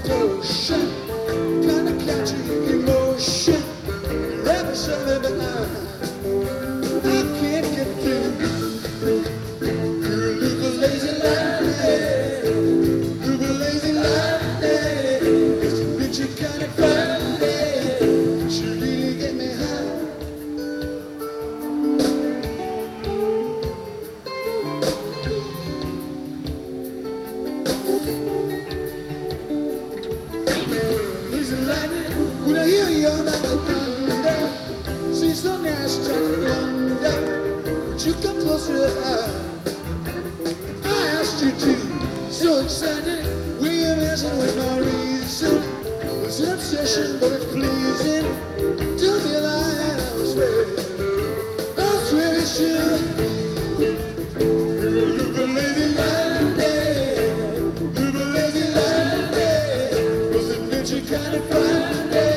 devotion, kind of catchy emotion, wrapping something behind. I can't get through. You look a lazy lightning, look a lazy lightning. It's a bitchy kind of Friday. She really get me high. When I hear your thunder, see some nasty thunder, would you come closer? I asked you to, so excited, we are messing with my reason. It's an obsession, but it's pleasing. Tell me a lie and I swear it's true. Look a lazy lightning, look a lazy lightning, was it bitchy kind of Friday?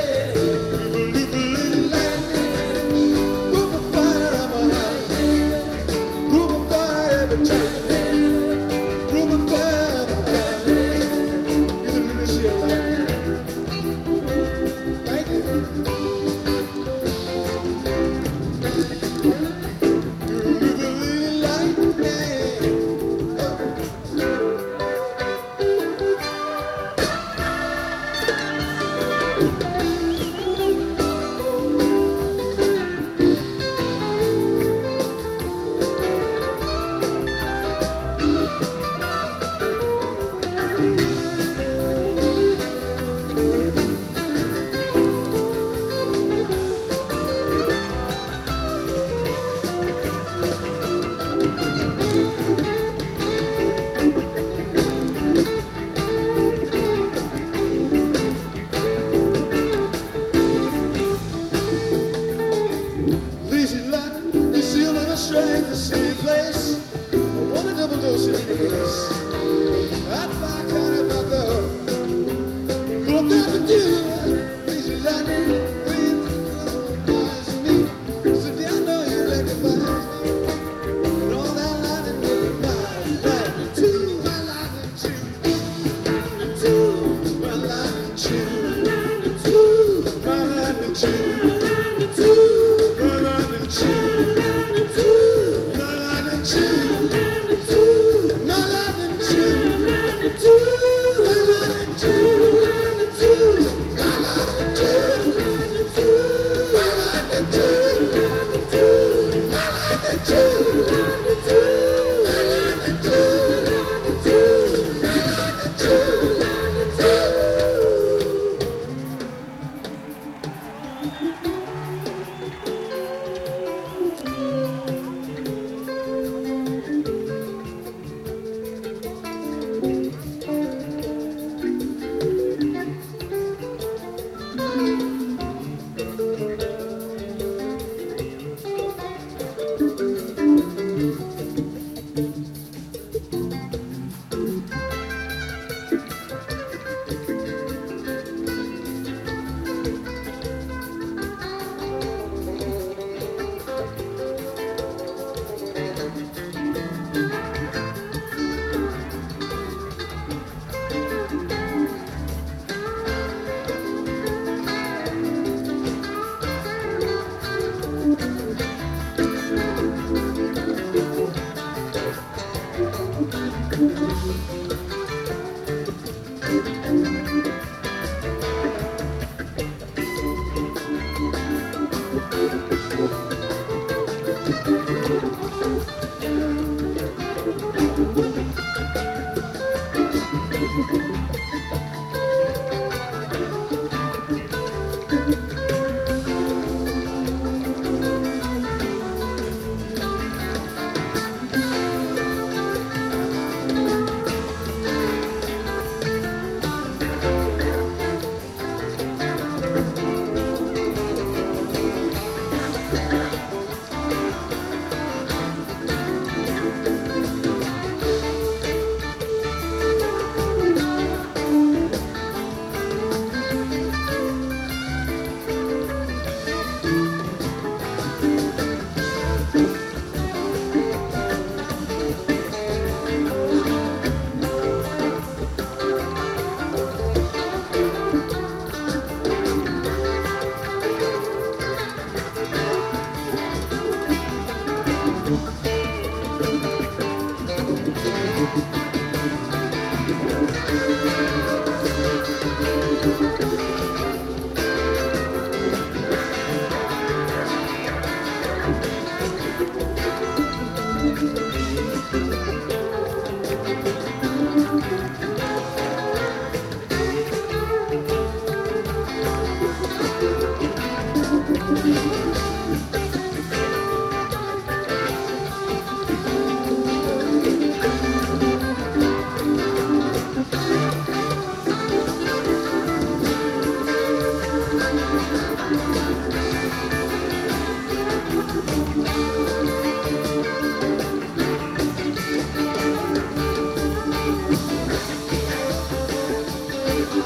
Strength, the same place. I want a double dose of this. I'd buy a kind of my love. But I'm never do. Lazy lightning, wind, eyes me. So down know you like a fire. And all that lightning will be mine. Lightning too, my lightning too. My lightning too. My lightning too. My lightning too.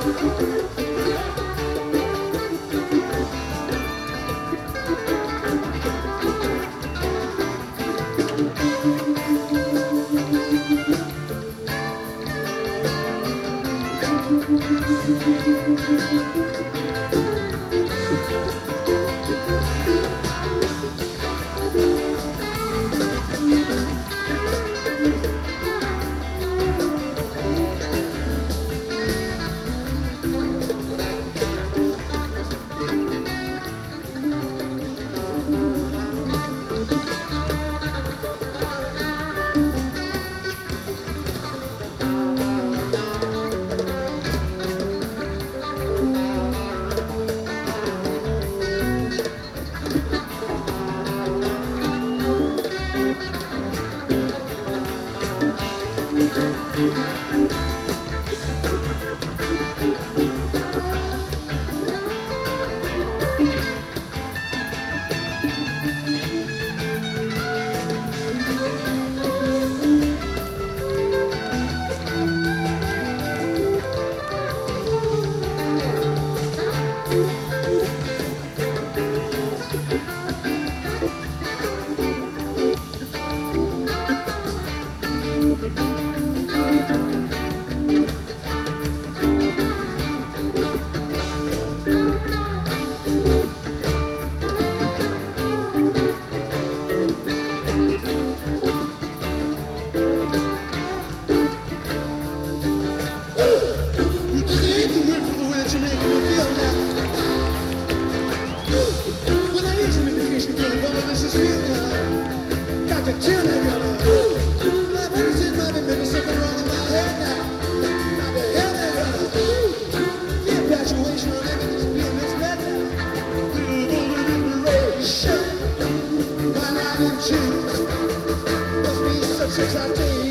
Must be such a